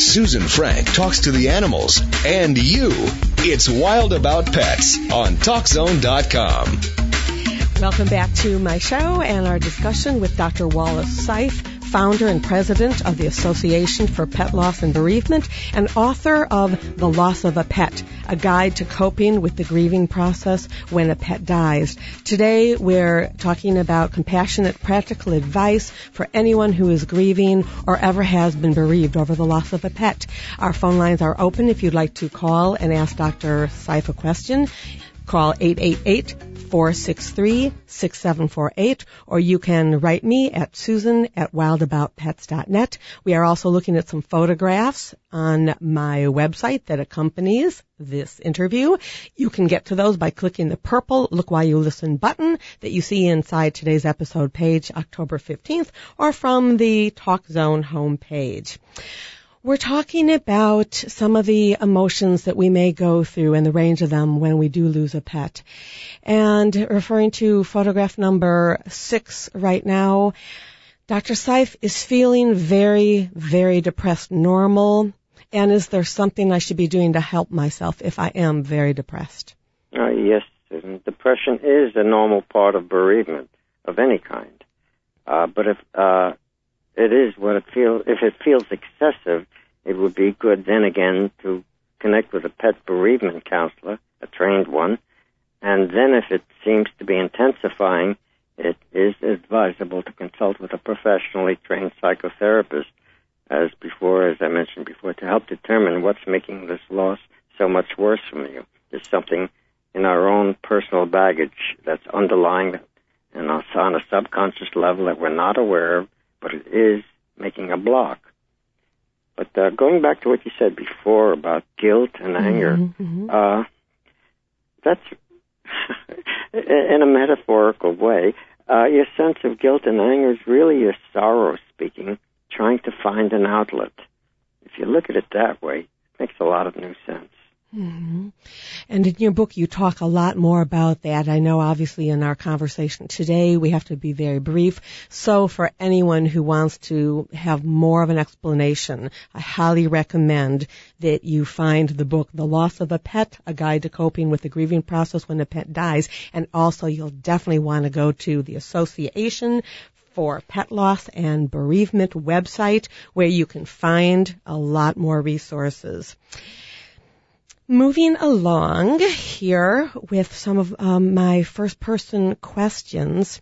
Susan Frank talks to the animals and you. It's Wild About Pets on TalkZone.com. Welcome back to my show and our discussion with Dr. Wallace Seif, founder and president of the Association for Pet Loss and Bereavement and author of The Loss of a Pet, a guide to coping with the grieving process when a pet dies. Today we're talking about compassionate, practical advice for anyone who is grieving or ever has been bereaved over the loss of a pet. Our phone lines are open if you'd like to call and ask Dr. Seif a question. Call 888-463-6748, or you can write me at susan@wildaboutpets.net. We are also looking at some photographs on my website that accompanies this interview. You can get to those by clicking the purple Look While You Listen button that you see inside today's episode page, October 15th, or from the Talk Zone homepage. We're talking about some of the emotions that we may go through and the range of them when we do lose a pet. And referring to photograph number 6 right now, Dr. Seif is feeling very, very depressed, normal. And is there something I should be doing to help myself if I am very depressed? Yes, depression is a normal part of bereavement of any kind. But if it feels excessive, it would be good then again to connect with a pet bereavement counselor, a trained one. And then if it seems to be intensifying, it is advisable to consult with a professionally trained psychotherapist, as I mentioned before, to help determine what's making this loss so much worse from you. There's something in our own personal baggage that's underlying it, and on a subconscious level that we're not aware of, but it is making a block. But going back to what you said before about guilt and anger, that's, in a metaphorical way, your sense of guilt and anger is really your sorrow speaking, trying to find an outlet. If you look at it that way, it makes a lot of new sense. Mm-hmm. And in your book, you talk a lot more about that. I know, obviously, in our conversation today, we have to be very brief. So for anyone who wants to have more of an explanation, I highly recommend that you find the book, The Loss of a Pet, A Guide to Coping with the Grieving Process When a Pet Dies. And also, you'll definitely want to go to the Association for Pet Loss and Bereavement website, where you can find a lot more resources. Moving along here with some of my first-person questions.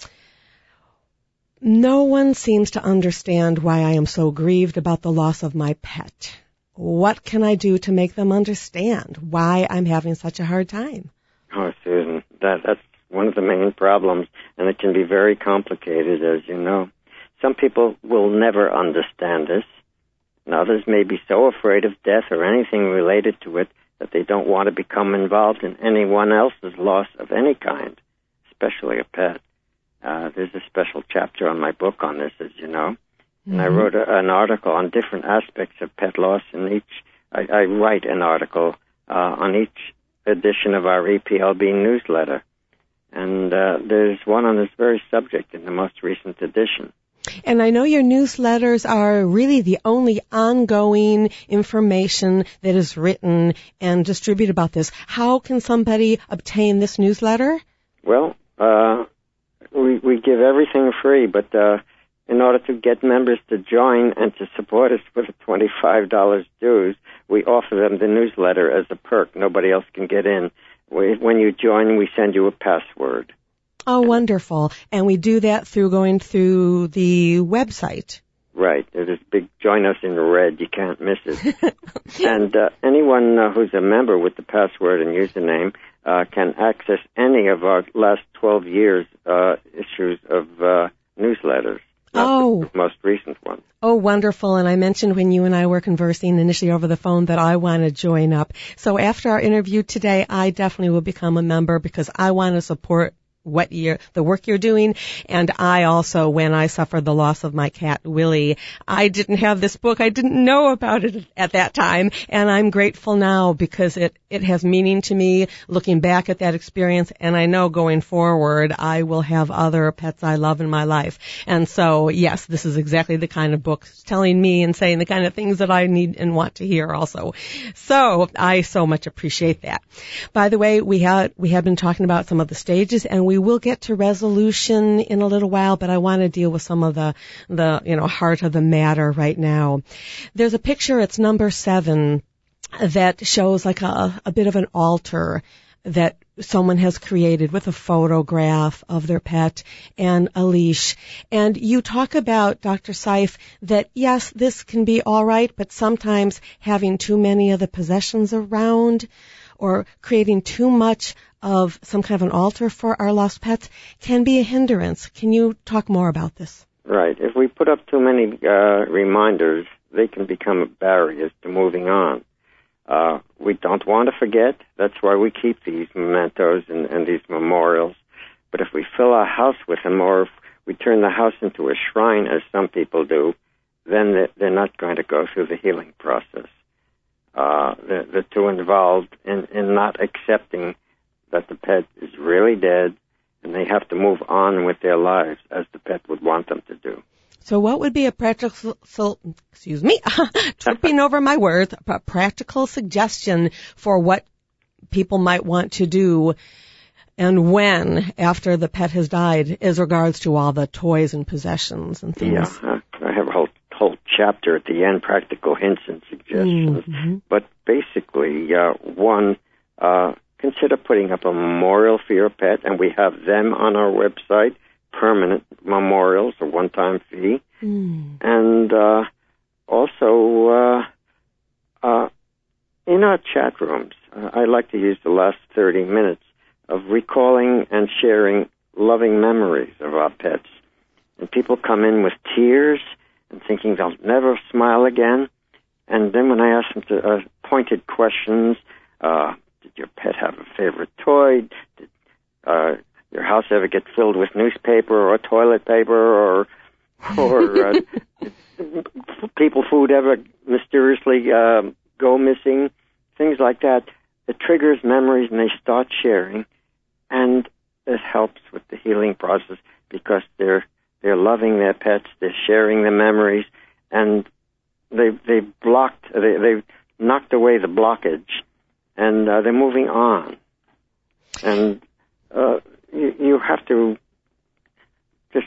No one seems to understand why I am so grieved about the loss of my pet. What can I do to make them understand why I'm having such a hard time? Oh, Susan, that's one of the main problems, and it can be very complicated, as you know. Some people will never understand this, and others may be so afraid of death or anything related to it that they don't want to become involved in anyone else's loss of any kind, especially a pet. There's a special chapter on my book on this, as you know. And I wrote an article on different aspects of pet loss, and I write an article on each edition of our EPLB newsletter. And there's one on this very subject in the most recent edition. And I know your newsletters are really the only ongoing information that is written and distributed about this. How can somebody obtain this newsletter? Well, we give everything free, but in order to get members to join and to support us with a $25 dues, we offer them the newsletter as a perk. Nobody else can get in. When you join, we send you a password. Oh, wonderful. And we do that through going through the website. Right. It is big. Join us in red. You can't miss it. And anyone who's a member with the password and username can access any of our last 12 years' issues of newsletters. Not the most recent one. Oh, wonderful. And I mentioned when you and I were conversing initially over the phone that I want to join up. So after our interview today, I definitely will become a member because I want to support the work you're doing. And I also, when I suffered the loss of my cat, Willie, I didn't have this book. I didn't know about it at that time. And I'm grateful now because it has meaning to me looking back at that experience. And I know going forward, I will have other pets I love in my life. And so, yes, this is exactly the kind of book telling me and saying the kind of things that I need and want to hear also. So I so much appreciate that. By the way, we have been talking about some of the stages, and we will get to resolution in a little while, but I want to deal with some of the heart of the matter right now. There's a picture, it's number 7, that shows like a bit of an altar that someone has created with a photograph of their pet and a leash. And you talk about, Dr. Seif, that yes, this can be all right, but sometimes having too many of the possessions around or creating too much of some kind of an altar for our lost pets can be a hindrance. Can you talk more about this? Right. If we put up too many reminders, they can become barriers to moving on. We don't want to forget. That's why we keep these mementos and these memorials. But if we fill our house with them, or if we turn the house into a shrine, as some people do, then they're not going to go through the healing process. They're too involved in not accepting that the pet is really dead, and they have to move on with their lives as the pet would want them to do. So what would be a practical, tripping over my words, a practical suggestion for what people might want to do and when after the pet has died as regards to all the toys and possessions and things? Yeah, I have a whole chapter at the end, practical hints and suggestions. Mm-hmm. But basically, one, consider putting up a memorial for your pet, and we have them on our website, permanent memorials, a one-time fee. And also, in our chat rooms, I like to use the last 30 minutes of recalling and sharing loving memories of our pets. And people come in with tears and thinking they'll never smile again. And then when I ask them to pointed questions, did your pet have a favorite toy? Did your house ever get filled with newspaper or toilet paper, or people food ever mysteriously go missing? Things like that. It triggers memories, and they start sharing, and it helps with the healing process because they're loving their pets, they're sharing the memories, and they've knocked away the blockage, and they're moving on. And you have to just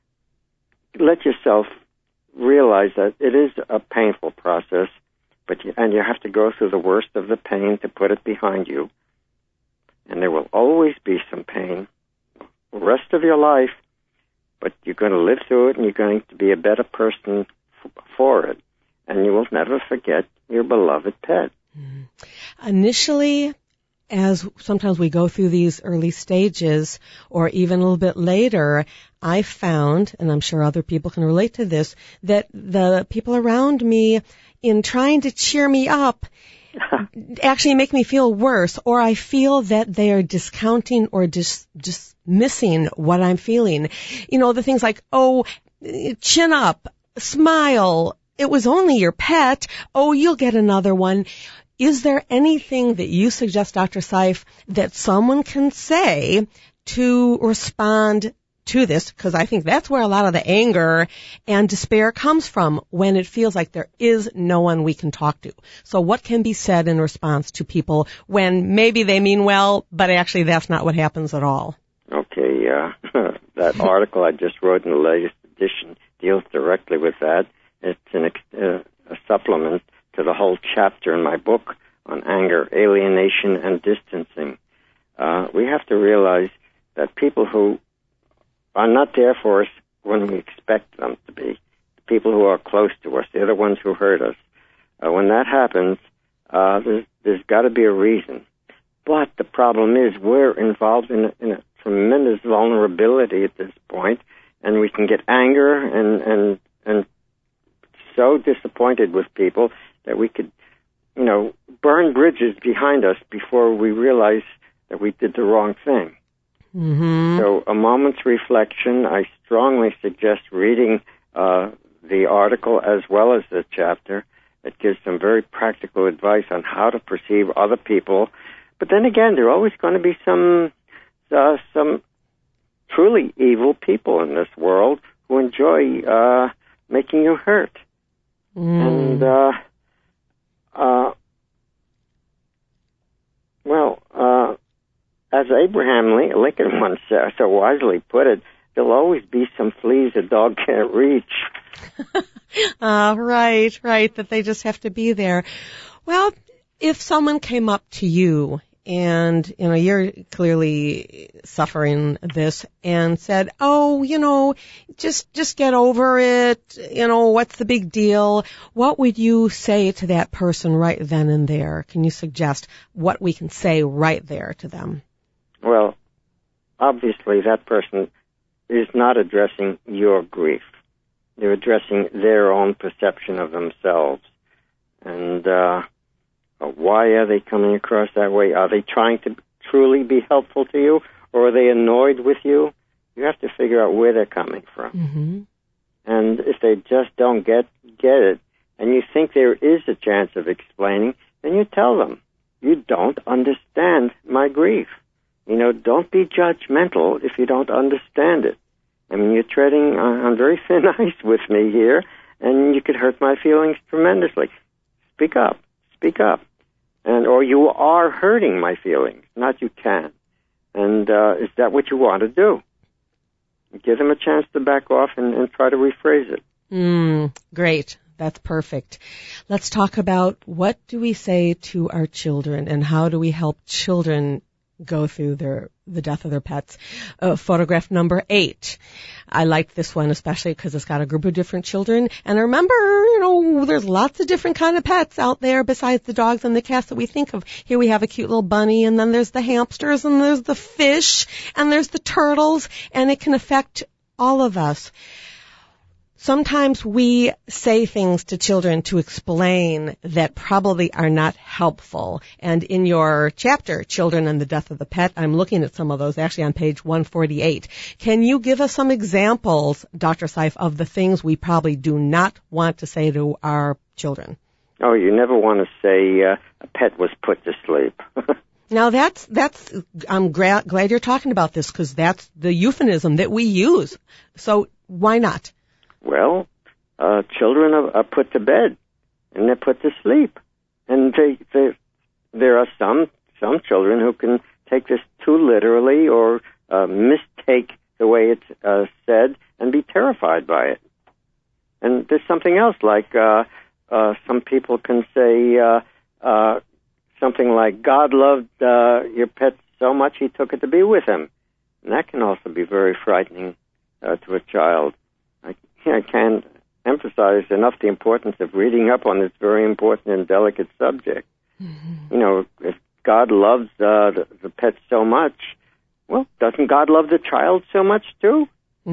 let yourself realize that it is a painful process, and you have to go through the worst of the pain to put it behind you. And there will always be some pain the rest of your life, but you're going to live through it, and you're going to be a better person for it. And you will never forget your beloved pet. Initially, as sometimes we go through these early stages, or even a little bit later, I found, and I'm sure other people can relate to this, that the people around me, in trying to cheer me up, actually make me feel worse, or I feel that they are discounting or dismissing what I'm feeling. You know, the things like, oh, chin up, smile, it was only your pet, oh, you'll get another one. Is there anything that you suggest, Dr. Seif, that someone can say to respond to this? Because I think that's where a lot of the anger and despair comes from, when it feels like there is no one we can talk to. So what can be said in response to people when maybe they mean well, but actually that's not what happens at all? Okay, that article I just wrote in the latest edition deals directly with that. It's a supplement to the whole chapter in my book on anger, alienation, and distancing. We have to realize that people who are not there for us when we expect them to be, the people who are close to us, they're the ones who hurt us. When that happens, there's got to be a reason. But the problem is we're involved in a tremendous vulnerability at this point, and we can get anger and so disappointed with people that we could, burn bridges behind us before we realize that we did the wrong thing. Mm-hmm. So a moment's reflection, I strongly suggest reading the article as well as the chapter. It gives some very practical advice on how to perceive other people. But then again, there are always going to be some truly evil people in this world who enjoy making you hurt. And as Abraham Lincoln once so wisely put it, there'll always be some fleas a dog can't reach. Right, that they just have to be there. Well, if someone came up to you and, you're clearly suffering this and said, just get over it, what's the big deal? What would you say to that person right then and there? Can you suggest what we can say right there to them? Well, obviously that person is not addressing your grief. They're addressing their own perception of themselves. And why are they coming across that way? Are they trying to truly be helpful to you, or are they annoyed with you? You have to figure out where they're coming from. Mm-hmm. And if they just don't get it, and you think there is a chance of explaining, then you tell them, you don't understand my grief. Don't be judgmental if you don't understand it. I mean, you're treading on very thin ice with me here, and you could hurt my feelings tremendously. Speak up. Or you are hurting my feelings, not you can. And is that what you want to do? Give them a chance to back off and try to rephrase it. Great. That's perfect. Let's talk about what do we say to our children and how do we help children go through the death of their pets. Photograph number 8. I like this one especially because it's got a group of different children. And I remember, there's lots of different kind of pets out there besides the dogs and the cats that we think of. Here we have a cute little bunny, and then there's the hamsters, and there's the fish, and there's the turtles, and it can affect all of us. Sometimes we say things to children to explain that probably are not helpful. And in your chapter, Children and the Death of the Pet, I'm looking at some of those actually on page 148. Can you give us some examples, Dr. Seif, of the things we probably do not want to say to our children? Oh, you never want to say a pet was put to sleep. Now I'm glad you're talking about this because that's the euphemism that we use. So why not? Well, children are put to bed and they're put to sleep, and there are some children who can take this too literally or mistake the way it's said and be terrified by it. And there's something else like some people can say something like, "God loved your pet so much he took it to be with him," and that can also be very frightening to a child. I can't emphasize enough the importance of reading up on this very important and delicate subject. Mm-hmm. If God loves the pet so much, well, doesn't God love the child so much too?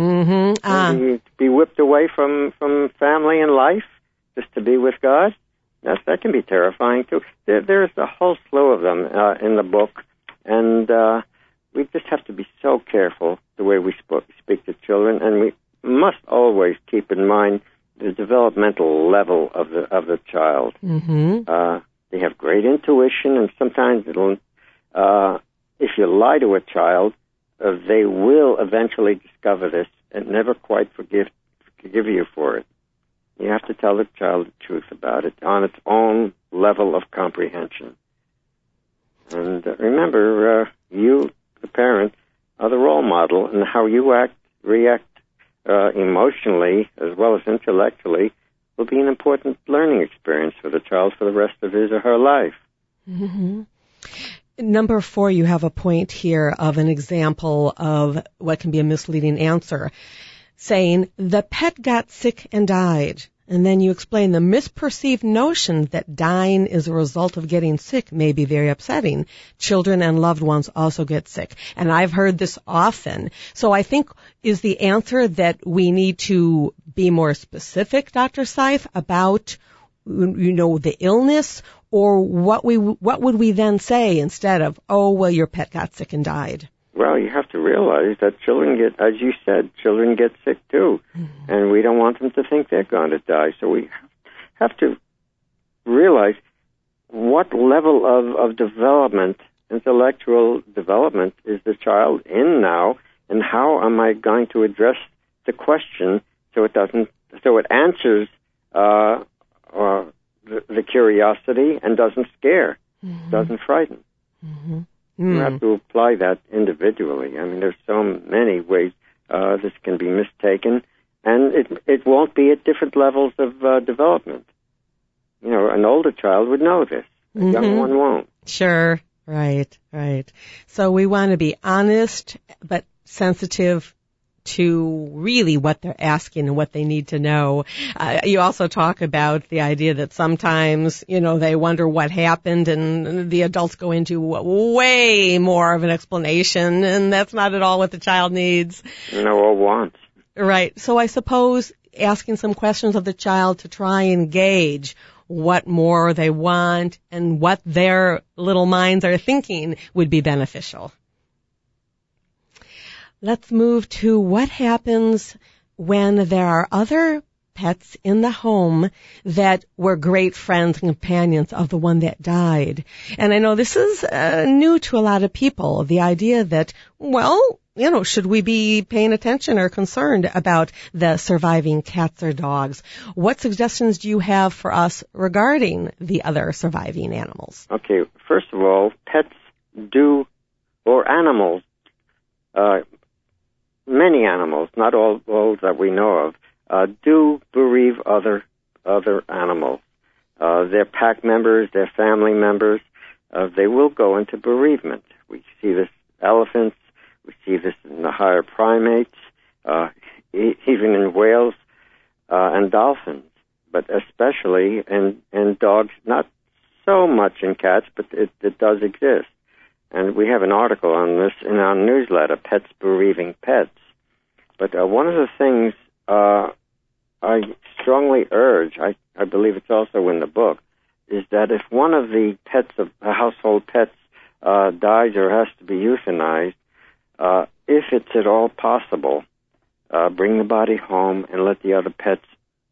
Mm-hmm. Be whipped away from family and life just to be with God? That can be terrifying too. There's a whole slew of them in the book, and we just have to be so careful the way we speak to children, and we must always keep in mind the developmental level of the child. Mm-hmm. They have great intuition, and sometimes if you lie to a child, they will eventually discover this and never quite forgive you for it. You have to tell the child the truth about it on its own level of comprehension. And remember, you, the parent, are the role model, and how you react emotionally as well as intellectually will be an important learning experience for the child for the rest of his or her life. Mm-hmm. Number 4, you have a point here of an example of what can be a misleading answer, saying, the pet got sick and died. And then you explain the misperceived notion that dying is a result of getting sick may be very upsetting. Children and loved ones also get sick. And I've heard this often. So I think is the answer that we need to be more specific, Dr. Seif, about, the illness, or what would we then say instead of, oh, well, your pet got sick and died? Well, you have to realize that children get, as you said, children get sick too. Mm-hmm. And we don't want them to think they're going to die. So we have to realize what level of development, intellectual development, is the child in now, and how am I going to address the question so it answers the curiosity and doesn't scare, mm-hmm. doesn't frighten. Mm-hmm. You have to apply that individually. I mean, there's so many ways this can be mistaken, and it won't be at different levels of development. You know, an older child would know this. A mm-hmm. young one won't. Sure. Right. So we want to be honest, but sensitive to really what they're asking and what they need to know. You also talk about the idea that sometimes, you know, they wonder what happened, and the adults go into way more of an explanation, and that's not at all what the child needs. No, or wants. Right. So I suppose asking some questions of the child to try and gauge what more they want and what their little minds are thinking would be beneficial. Let's move to what happens when there are other pets in the home that were great friends and companions of the one that died. And I know this is new to a lot of people, the idea that, well, you know, should we be paying attention or concerned about the surviving cats or dogs? What suggestions do you have for us regarding the other surviving animals? Okay, first of all, pets do, or animals, many animals, not all that we know of, do bereave other animals. Their pack members, their family members, they will go into bereavement. We see this elephants, we see this in the higher primates, even in whales and dolphins, but especially in dogs, not so much in cats, but it does exist. And we have an article on this in our newsletter, Pets Bereaving Pets. But one of the things I strongly urge, I believe it's also in the book, is that if one of the pets, of household pets, dies or has to be euthanized, if it's at all possible, bring the body home and let the other pets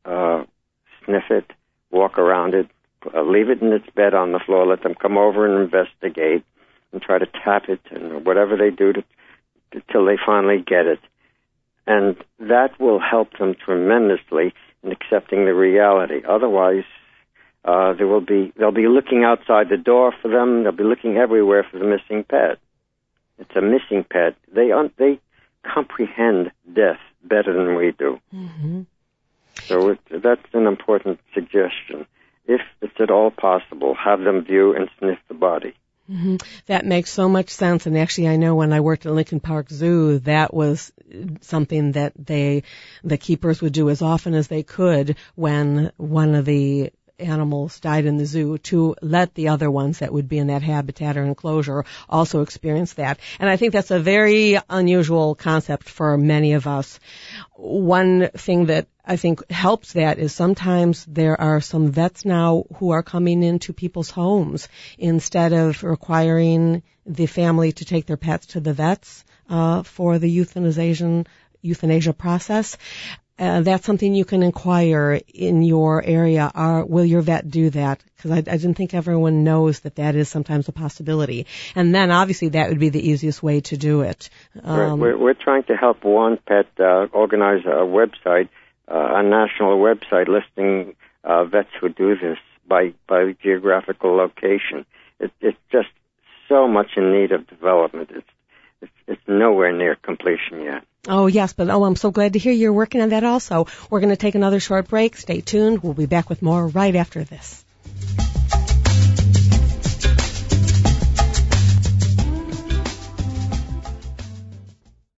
sniff it, walk around it, leave it in its bed on the floor, let them come over and investigate, and try to tap it and whatever they do till they finally get it. And that will help them tremendously in accepting the reality. Otherwise, they'll be looking outside the door for them. They'll be looking everywhere for the missing pet. It's a missing pet. They comprehend death better than we do. Mm-hmm. So that's an important suggestion. If it's at all possible, have them view and sniff the body. Mm-hmm. That makes so much sense. And actually, I know when I worked at Lincoln Park Zoo, that was something that the keepers would do as often as they could when one of the animals died in the zoo, to let the other ones that would be in that habitat or enclosure also experience that. And I think that's a very unusual concept for many of us. One thing that I think helps that is sometimes there are some vets now who are coming into people's homes instead of requiring the family to take their pets to the vets for the euthanasia process. That's something you can inquire in your area. Will your vet do that? Because I didn't think everyone knows that is sometimes a possibility. And then obviously that would be the easiest way to do it. Right. We're trying to help One Pet organize a website, a national website listing vets who do this by geographical location. It's just so much in need of development. It's nowhere near completion yet. Oh, yes, but I'm so glad to hear you're working on that also. We're going to take another short break. Stay tuned. We'll be back with more right after this.